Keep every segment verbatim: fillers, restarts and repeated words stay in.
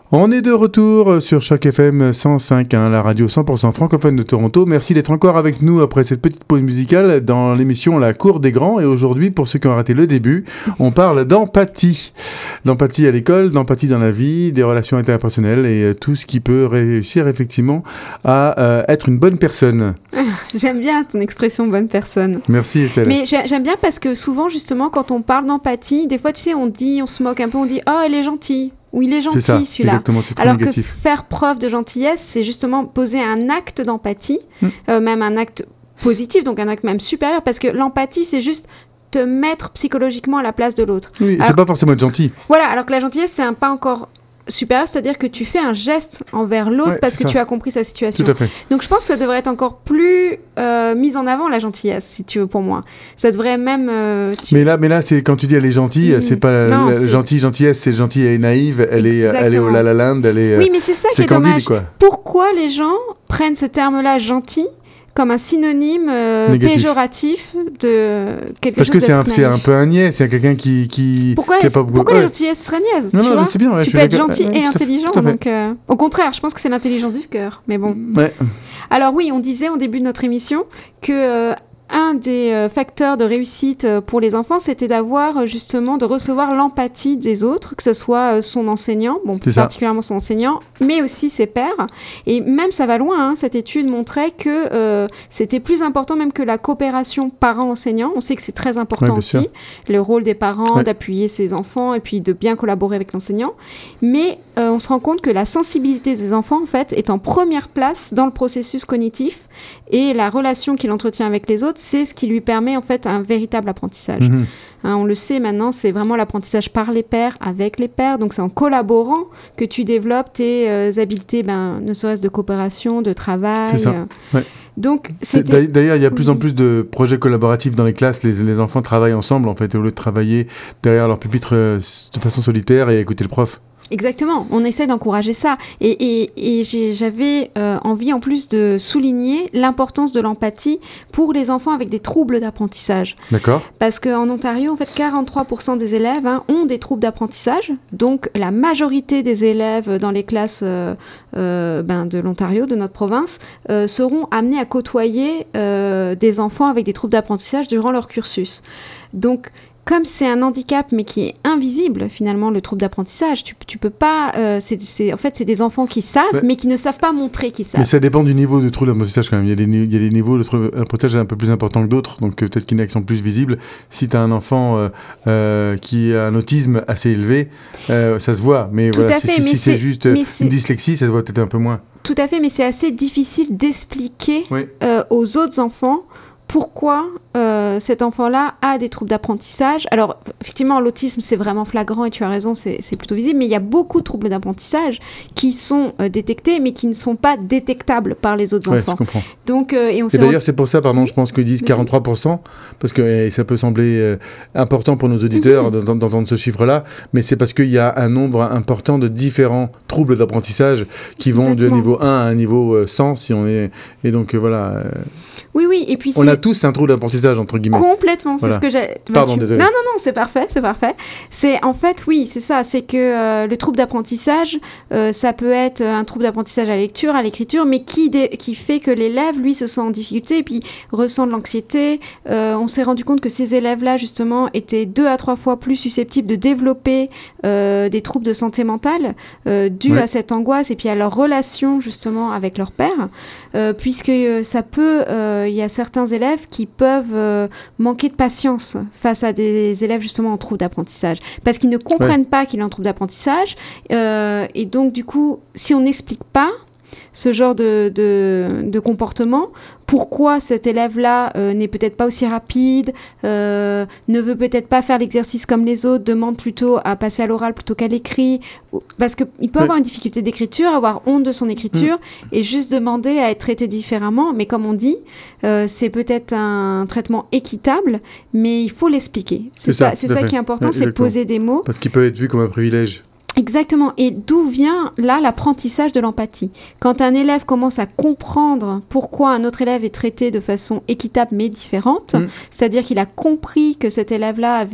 On est de retour sur Choc F M cent cinq, hein, la radio cent pour cent francophone de Toronto. Merci d'être encore avec nous après cette petite pause musicale dans l'émission La Cour des Grands. Et aujourd'hui, pour ceux qui ont raté le début, on parle d'empathie. D'empathie à l'école, d'empathie dans la vie, des relations interpersonnelles et euh, tout ce qui peut réussir effectivement à euh, être une bonne personne. J'aime bien ton expression bonne personne. Merci Estelle. Mais j'ai- j'aime bien parce que souvent, justement, quand on parle d'empathie, des fois, tu sais, on dit, on se moque un peu, on dit « Oh, elle est gentille ». Ou il est gentil, c'est ça, celui-là. exactement, c'est très Alors négatif. que faire preuve de gentillesse, c'est justement poser un acte d'empathie, Mm. euh, même un acte positif, donc un acte même supérieur, parce que l'empathie, c'est juste te mettre psychologiquement à la place de l'autre. Oui, Alors- c'est pas forcément être gentil. Voilà, alors que la gentillesse, c'est un pas encore supérieur, c'est-à-dire que tu fais un geste envers l'autre Ouais, parce c'est que ça. tu as compris sa situation. Tout à fait. Donc je pense que ça devrait être encore plus euh, mis en avant, la gentillesse, si tu veux, pour moi. Ça devrait même... euh, tu- Mais là, mais là, c'est quand tu dis elle est gentille, Mm. c'est pas Non, la, c'est- gentille, gentillesse, c'est gentille et naïve. Elle est, elle est au Exactement. La La Land, elle est. euh, Oui, mais c'est ça qui c'est est candide, dommage. quoi. Pourquoi les gens prennent ce terme-là gentil comme un synonyme euh, Négatif. péjoratif de quelque Parce que chose c'est un, d'être c'est un naïf. peu un niais, c'est quelqu'un qui, qui. Pourquoi, qui a est-ce- pas beaucoup- pourquoi ouais. la gentillesse serait niaise, Non, tu non, vois mais c'est bien. ouais, je Tu suis peux être d'accord. gentil Ouais, et tout à fait, intelligent. tout à fait. Donc, euh, au contraire, je pense que c'est l'intelligence du cœur. Mais bon. Ouais. Alors oui, on disait au début de notre émission que euh, un des euh, facteurs de réussite euh, pour les enfants, c'était d'avoir euh, justement, de recevoir l'empathie des autres, que ce soit euh, son enseignant, bon, C'est ça. particulièrement son enseignant, mais aussi ses pairs. Et même, ça va loin, hein, cette étude montrait que euh, c'était plus important même que la coopération parent-enseignant. On sait que c'est très Ouais, important bien sûr. aussi, le rôle des parents, Ouais. d'appuyer ses enfants et puis de bien collaborer avec l'enseignant. Mais euh, on se rend compte que la sensibilité des enfants, en fait, est en première place dans le processus cognitif et la relation qu'il entretient avec les autres, c'est ce qui lui permet, en fait, un véritable apprentissage. Mhm. Hein, on le sait maintenant, c'est vraiment l'apprentissage par les pairs, avec les pairs. Donc, c'est en collaborant que tu développes tes euh, habiletés, ben, ne serait-ce de coopération, de travail. C'est ça. euh. Ouais. Donc, C'est- c'était... d'ailleurs- D'ailleurs, il y a de plus en Oui. plus de projets collaboratifs dans les classes. Les, les enfants travaillent ensemble, en fait, au lieu de travailler derrière leur pupitre euh, de façon solitaire et écouter le prof. Exactement, on essaie d'encourager ça. Et, et, et j'ai- j'avais euh, envie en plus de souligner l'importance de l'empathie pour les enfants avec des troubles d'apprentissage. D'accord. Parce qu'en Ontario, en fait, quarante-trois pour cent des élèves hein, ont des troubles d'apprentissage. Donc, la majorité des élèves dans les classes euh, euh, ben, de l'Ontario, de notre province, euh, seront amenés à côtoyer euh, des enfants avec des troubles d'apprentissage durant leur cursus. Donc, comme c'est un handicap, mais qui est invisible, finalement, le trouble d'apprentissage, tu, tu peux pas... euh, c'est, c'est- en fait, c'est des enfants qui savent, Ouais. mais qui ne savent pas montrer qu'ils savent. Mais ça dépend du niveau de trouble d'apprentissage quand même. Il y a des, ni- il y a des niveaux de trouble d'apprentissage un peu plus importants que d'autres, donc euh, peut-être qu'il y en a qui sont plus visibles. Si tu as un enfant euh, euh, qui a un autisme assez élevé, euh, ça se voit. Mais Tout voilà, à si, fait, si- mais si c'est c'est- juste euh, mais c'est- une dyslexie, ça se voit peut-être un peu moins. Tout à fait, mais c'est assez difficile d'expliquer Oui. euh, aux autres enfants pourquoi euh, cet enfant-là a des troubles d'apprentissage. Alors, effectivement, l'autisme, c'est vraiment flagrant et tu as raison, c'est, c'est plutôt visible, mais il y a beaucoup de troubles d'apprentissage qui sont euh, détectés, mais qui ne sont pas détectables par les autres Ouais, enfants. je comprends. Donc, euh, et on Et s'est d'ailleurs, c'est pour ça, pardon, je pense qu'ils disent Vas-y. quarante-trois pour cent, parce que eh, ça peut sembler euh, important pour nos auditeurs Mhm. d'ent- d'entendre ce chiffre-là, mais c'est parce qu'il y a un nombre important de différents troubles d'apprentissage qui vont de Complètement. niveau un à un niveau euh, cent, si on est... Et donc, euh, voilà, euh, Oui, oui, et puis on c'est a tous un trouble d'apprentissage, entre guillemets. complètement, c'est Voilà. ce que j'ai... Pardon, tu- désolé. Non, non, non, c'est parfait, c'est parfait. C'est, en fait, oui, c'est ça, c'est que euh, le trouble d'apprentissage, euh, ça peut être un trouble d'apprentissage à la lecture, à l'écriture, mais qui, dé- qui fait que l'élève, lui, se sent en difficulté et puis ressent de l'anxiété. Euh, on s'est rendu compte que ces élèves-là, justement, étaient deux à trois fois plus susceptibles de développer euh, des troubles de santé mentale euh, dus Ouais. à cette angoisse et puis à leur relation, justement, avec leur père, euh, puisque euh, ça peut... euh, il y a certains élèves qui peuvent euh, manquer de patience face à des élèves justement en trouble d'apprentissage parce qu'ils ne comprennent pas qu'il est en trouble d'apprentissage euh, et donc du coup si on n'explique pas ce genre de, de, de comportement, pourquoi cet élève-là euh, n'est peut-être pas aussi rapide, euh, ne veut peut-être pas faire l'exercice comme les autres, demande plutôt à passer à l'oral plutôt qu'à l'écrit, ou- parce qu'il peut Ouais. avoir une difficulté d'écriture, avoir honte de son écriture, et juste demander à être traité différemment. Mais comme on dit, euh, c'est peut-être un traitement équitable, mais il faut l'expliquer. C'est C'est ça, ça, c'est tout à ça fait. qui est important, Ouais, c'est de exactement. poser des mots. Parce qu'il peut être vu comme un privilège. Exactement. Et d'où vient là l'apprentissage de l'empathie? Quand un élève commence à comprendre pourquoi un autre élève est traité de façon équitable mais différente, Mm. c'est-à-dire qu'il a compris que cet élève-là avait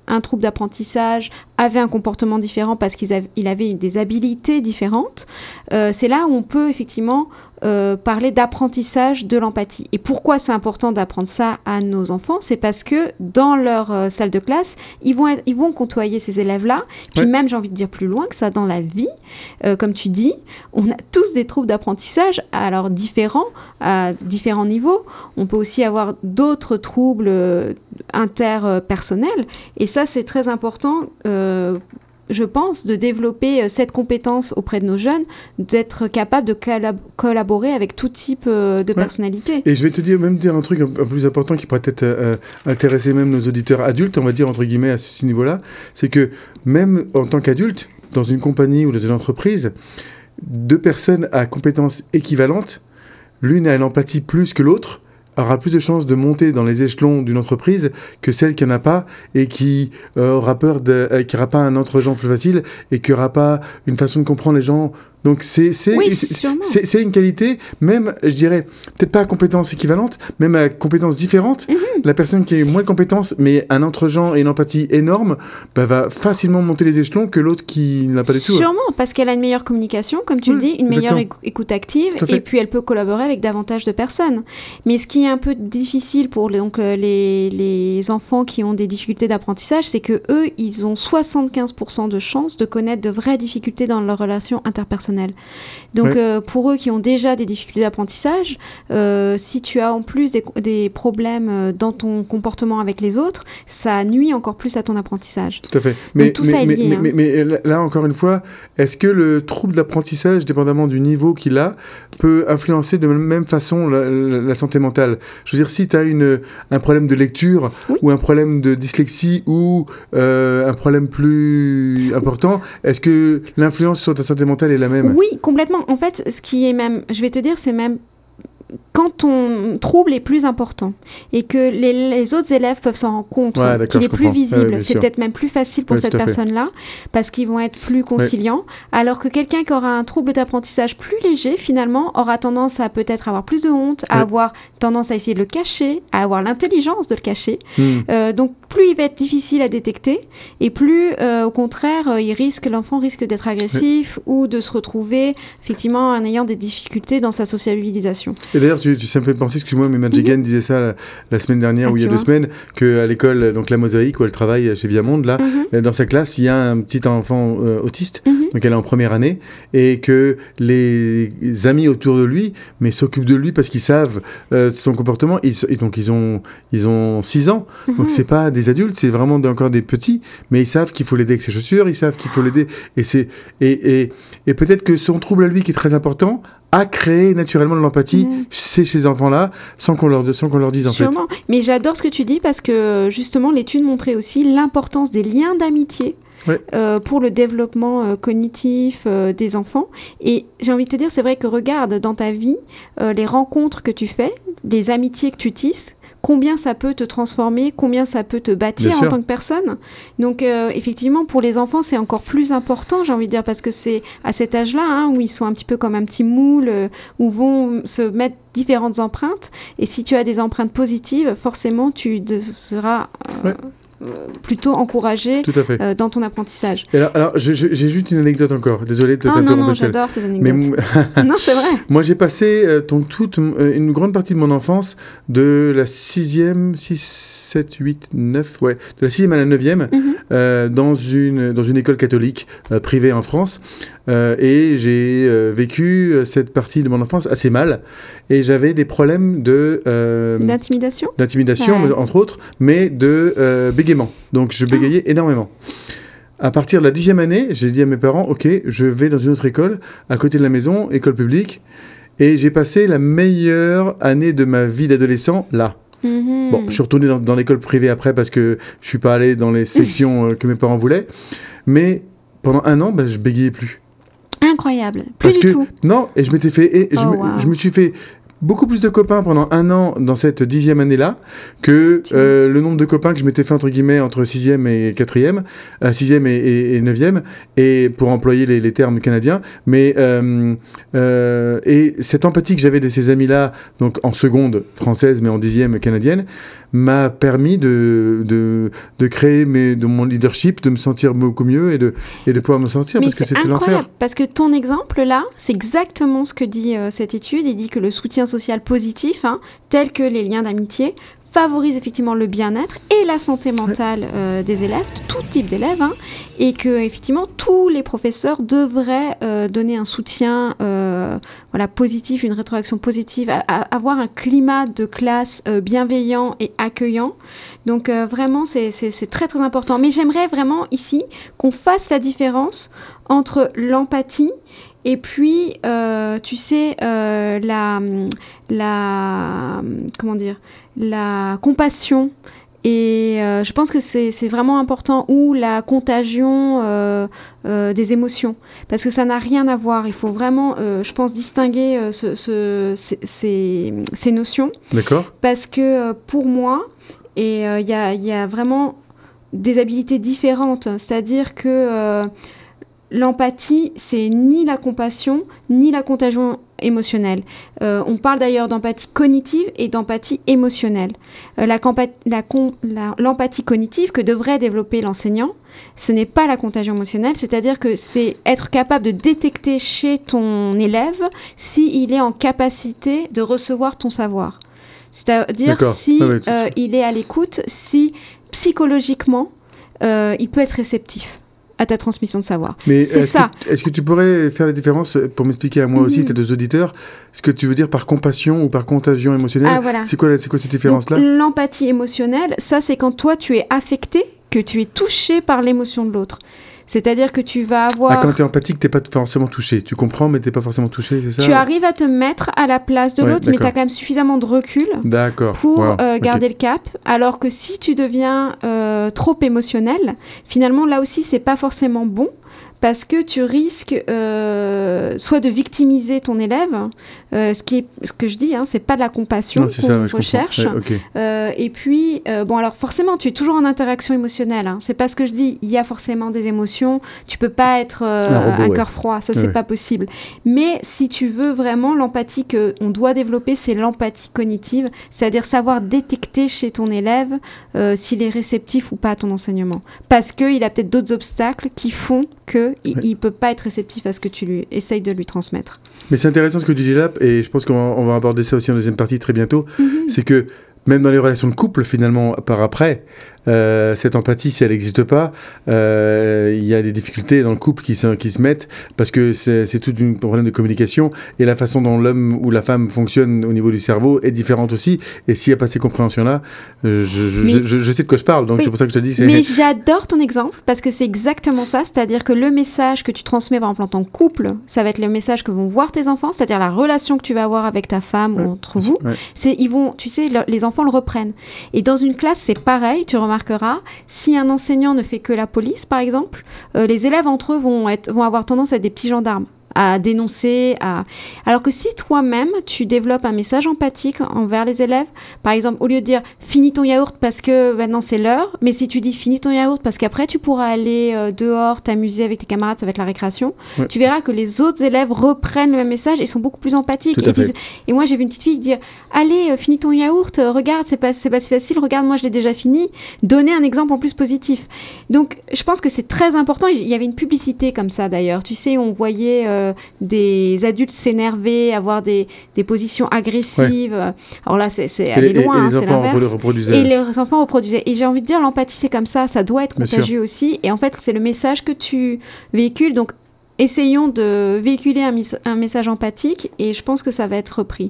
un trouble d'apprentissage avait un comportement différent parce qu'il av- il avait des habilités différentes, euh, c'est là où on peut effectivement euh, parler d'apprentissage de l'empathie. Et pourquoi c'est important d'apprendre ça à nos enfants? C'est parce que dans leur euh, salle de classe, ils vont, être, ils vont côtoyer ces élèves-là. Puis Ouais. même, j'ai envie de dire plus loin que ça, dans la vie, euh, comme tu dis, on a tous des troubles d'apprentissage, alors différents, à différents niveaux. On peut aussi avoir d'autres troubles euh, interpersonnels. Et ça, c'est très important, euh, je pense, de développer euh, cette compétence auprès de nos jeunes, d'être capable de collab- collaborer avec tout type euh, de Ouais. personnalité. Et je vais te dire, même dire un truc un, un peu plus important qui pourrait peut-être euh, intéresser même nos auditeurs adultes, on va dire entre guillemets à ce niveau-là, c'est que même en tant qu'adulte, dans une compagnie ou dans une entreprise, deux personnes à compétences équivalentes, l'une a l'empathie plus que l'autre, aura plus de chances de monter dans les échelons d'une entreprise que celle qui n'en a pas et qui euh, aura peur de, euh, qui n'aura pas un entre-gens plus facile et qui n'aura pas une façon de comprendre les gens. Donc c'est c'est Oui, c'est- sûrement. c'est c'est une qualité, même je dirais peut-être pas à compétences équivalentes, même à compétences différentes. Mhm. La personne qui a moins de compétences mais un entre-gens et une empathie énorme, bah, va facilement monter les échelons que l'autre qui n'a pas du tout. Sûrement, parce qu'elle a une meilleure communication, comme tu Oui, le dis, une meilleure exactement. écou- écoute active, Tout à fait. et puis elle peut collaborer avec davantage de personnes. Mais ce qui est un peu difficile pour les, donc, euh, les, les enfants qui ont des difficultés d'apprentissage, c'est que eux, ils ont soixante-quinze pour cent de chances de connaître de vraies difficultés dans leurs relations interpersonnelles. Donc Ouais. euh, pour eux qui ont déjà des difficultés d'apprentissage, euh, si tu as en plus des, des problèmes euh, dans ton comportement avec les autres, ça nuit encore plus à ton apprentissage. Tout à fait. Mais, tout mais, ça est mais, lié, mais, hein. mais- mais là, encore une fois, est-ce que le trouble d'apprentissage, dépendamment du niveau qu'il a, peut influencer de la même façon la, la- la santé mentale? Je veux dire, si tu as une, un problème de lecture Oui. ou un problème de dyslexie ou euh, un problème plus important, est-ce que l'influence sur ta santé mentale est la même? Oui, complètement. En fait, ce qui est même, je vais te dire, c'est même quand ton trouble est plus important et que les, les autres élèves peuvent s'en rendre compte, Ouais, d'accord, qu'il est je plus comprends. visible, Ouais, bien c'est sûr. peut-être même plus facile pour Ouais, cette tout à fait. personne-là parce qu'ils vont être plus conciliants, alors que quelqu'un qui aura un trouble d'apprentissage plus léger, finalement, aura tendance à peut-être avoir plus de honte, à Ouais. avoir tendance à essayer de le cacher, à avoir l'intelligence de le cacher. Hmm. Euh, donc, plus il va être difficile à détecter et plus, euh, au contraire, euh, il risque, l'enfant risque d'être agressif ou de se retrouver, effectivement, en ayant des difficultés dans sa sociabilisation. Et d'ailleurs, tu, tu, ça me fait penser, excuse-moi, mais Madjigan disait ça la, la semaine dernière Ah, ou il y a tu deux vois. semaines, qu'à l'école, donc la Mosaïque, où elle travaille chez Viamonde, là, Mhm. euh, dans sa classe, il y a un petit enfant euh, autiste, Mhm. donc elle est en première année, et que les amis autour de lui, mais s'occupent de lui parce qu'ils savent euh, son comportement, ils, se- et donc ils ont ils ont six ans, donc Mhm. c'est pas des adultes, c'est vraiment des- encore des petits, mais ils savent qu'il faut l'aider avec ses chaussures, ils savent qu'il faut l'aider, et c'est et, et, et peut-être que son trouble à lui qui est très important a créé naturellement de l'empathie Mhm. chez ces enfants-là, sans qu'on leur sans qu'on leur dise en fait. Sûrement. Mais j'adore ce que tu dis parce que justement l'étude montrait aussi l'importance des liens d'amitié. Ouais. Euh, pour le développement euh, cognitif euh, des enfants. Et j'ai envie de te dire, c'est vrai que regarde dans ta vie euh, les rencontres que tu fais, les amitiés que tu tisses, combien ça peut te transformer, combien ça peut te bâtir Bien en sûr. tant que personne. Donc euh, effectivement, pour les enfants, c'est encore plus important, j'ai envie de dire, parce que c'est à cet âge-là hein, où ils sont un petit peu comme un petit moule, euh, où vont se mettre différentes empreintes. Et si tu as des empreintes positives, forcément, tu de- seras euh, Ouais. euh, plutôt encouragé Tout à fait. euh, dans ton apprentissage. Et alors, alors je- je- j'ai juste une anecdote encore. Désolé de Ah non, t'interrompre. non, Estelle. j'adore tes Mais anecdotes. m- Non, c'est vrai. moi, j'ai passé euh, ton- toute euh, une grande partie de mon enfance, de la sixième, six, sept, huit, neuf, ouais, de la sixième à la neuvième, Mhm. euh, dans une dans une école catholique euh, privée en France, Euh, et j'ai euh, vécu euh, cette partie de mon enfance assez mal, et j'avais des problèmes de euh, D'intimidation. d'intimidation, Ouais. entre autres, mais de euh, bégaiement. Donc je bégayais énormément. À partir de la dixième année, j'ai dit à mes parents, ok, je vais dans une autre école, à côté de la maison, école publique, et j'ai passé la meilleure année de ma vie d'adolescent là. Mhm. Bon, je suis retourné dans, dans l'école privée après parce que je suis pas allé dans les sections euh, que mes parents voulaient, mais pendant un an, bah, je bégayais plus. Incroyable. Plus Parce du que tout. non, et je m'étais fait, et je, Oh, me, wow. je me suis fait beaucoup plus de copains pendant un an dans cette dixième année-là que euh, le nombre de copains que je m'étais fait entre guillemets entre sixième et quatrième, euh, sixième et, et, et neuvième, et pour employer les, les termes canadiens. Mais euh, euh, et cette empathie que j'avais de ces amis-là, donc en seconde française mais en dixième canadienne, m'a permis de, de, de créer mes, de mon leadership, de me sentir beaucoup mieux et de, et de pouvoir me sortir Mais parce que c'était l'enfer. Parce que ton exemple là, c'est exactement ce que dit euh, cette étude. Il dit que le soutien social positif, hein, tel que les liens d'amitié, favorise effectivement le bien-être et la santé mentale euh, des élèves, de tout type d'élèves, hein, et que effectivement tous les professeurs devraient euh, donner un soutien euh, voilà, positif, une rétroaction positive, à, à avoir un climat de classe euh, bienveillant et accueillant. Donc euh, vraiment, c'est, c'est, c'est très très important. Mais j'aimerais vraiment ici qu'on fasse la différence entre l'empathie et puis, euh, tu sais, euh, la, la, comment dire, la compassion. Et euh, je pense que c'est, c'est vraiment important, ou la contagion euh, euh, des émotions, parce que ça n'a rien à voir. Il faut vraiment, euh, je pense, distinguer euh, ce, ce, ces, ces, ces notions. D'accord. Parce que euh, pour moi, et il euh, y, a, y a vraiment des habilités différentes. C'est-à-dire que euh, l'empathie, c'est ni la compassion, ni la contagion émotionnelle. Euh, on parle d'ailleurs d'empathie cognitive et d'empathie émotionnelle. Euh, la campa- la con- la, l'empathie cognitive que devrait développer l'enseignant, ce n'est pas la contagion émotionnelle, c'est-à-dire que c'est être capable de détecter chez ton élève s'il est en capacité de recevoir ton savoir. C'est-à-dire D'accord. si Ah ouais, tout- euh, il est à l'écoute, si psychologiquement, euh, il peut être réceptif à ta transmission de savoir. Mais c'est est-ce ça. Que, est-ce que tu pourrais faire la différence pour m'expliquer à moi Mm-hmm. aussi, peut-être aux auditeurs, ce que tu veux dire par compassion ou par contagion émotionnelle? Ah, voilà. C'est quoi, c'est quoi cette différence-là? Donc, l'empathie émotionnelle, ça c'est quand toi tu es affecté, que tu es touché par l'émotion de l'autre. C'est-à-dire que tu vas avoir... Ah, quand tu es empathique, tu n'es pas forcément touché. Tu comprends, mais tu n'es pas forcément touché, c'est ça? Tu arrives à te mettre à la place de Ouais, l'autre, mais tu d'accord. as quand même suffisamment de recul D'accord. pour Wow, euh, ok. garder le cap. Alors que si tu deviens euh, trop émotionnel, finalement là aussi c'est pas forcément bon, parce que tu risques euh, soit de victimiser ton élève, euh, ce, qui est, ce que je dis, hein, c'est pas de la compassion Non, c'est qu'on ça, ouais, je recherche. comprends. Ouais, ok. Euh, et puis, euh, bon, alors forcément, tu es toujours en interaction émotionnelle. Hein. C'est pas ce que je dis. Il y a forcément des émotions. Tu peux pas être euh, Un robot, un ouais. cœur froid. Ça, Ouais, c'est ouais. pas possible. Mais si tu veux vraiment l'empathie qu'on doit développer, c'est l'empathie cognitive, c'est-à-dire savoir détecter chez ton élève euh, s'il est réceptif ou pas à ton enseignement. Parce qu'il a peut-être d'autres obstacles qui font qu'il Ouais. ne peut pas être réceptif à ce que tu lui essayes de lui transmettre. Mais c'est intéressant ce que tu dis là, et je pense qu'on va, on va aborder ça aussi en deuxième partie très bientôt. Mm-hmm. C'est que même dans les relations de couple, finalement, par après, euh, cette empathie, si elle n'existe pas, euh, il y a des difficultés dans le couple qui se, qui se mettent, parce que c'est, c'est tout un problème de communication, et la façon dont l'homme ou la femme fonctionne au niveau du cerveau est différente aussi, et s'il n'y a pas ces compréhensions-là, euh, je, je, Mais- je, je, je sais de quoi je parle, donc Oui. c'est pour ça que je te dis... C'est... Mais j'adore ton exemple parce que c'est exactement ça, c'est-à-dire que le message que tu transmets par exemple en tant que couple, ça va être le message que vont voir tes enfants, c'est-à-dire la relation que tu vas avoir avec ta femme Ouais. ou entre vous. Ouais. C'est ils vont, tu sais, le- les enfants le reprennent. Et dans une classe, c'est pareil. Tu remarqueras, si un enseignant ne fait que la police, par exemple, euh, les élèves entre eux vont être, vont avoir tendance à être des petits gendarmes, à dénoncer, à... alors que si toi-même tu développes un message empathique envers les élèves, par exemple au lieu de dire finis ton yaourt parce que maintenant c'est l'heure, mais si tu dis finis ton yaourt parce qu'après tu pourras aller euh, dehors t'amuser avec tes camarades, ça va être la récréation, Ouais. tu verras que les autres élèves reprennent le même message et sont beaucoup plus empathiques. Tout à Et, fait. disent- et moi j'ai vu une petite fille dire allez euh, finis ton yaourt, euh, regarde c'est pas, c'est pas si facile, regarde moi je l'ai déjà fini, donner un exemple en plus positif. Donc je pense que c'est très important. Il y avait une publicité comme ça d'ailleurs, tu sais, on voyait euh, des adultes s'énerver, avoir des, des positions agressives. Alors là, c'est, c'est Et aller les, et- loin, et hein, les c'est enfants l'inverse. reproduisaient. Et les enfants reproduisaient. Et j'ai envie de dire, l'empathie, c'est comme ça, ça doit être Bien contagieux aussi. Et en fait, c'est le message que tu véhicules. Donc, essayons de véhiculer un, mis- un message empathique et je pense que ça va être repris.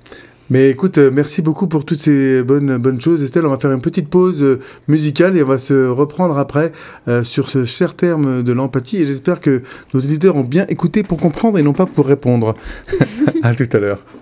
Mais écoute, euh, merci beaucoup pour toutes ces bonnes, bonnes choses. Estelle, on va faire une petite pause euh, musicale et on va se reprendre après euh, sur ce cher terme de l'empathie. Et j'espère que nos éditeurs ont bien écouté pour comprendre et non pas pour répondre. À tout à l'heure.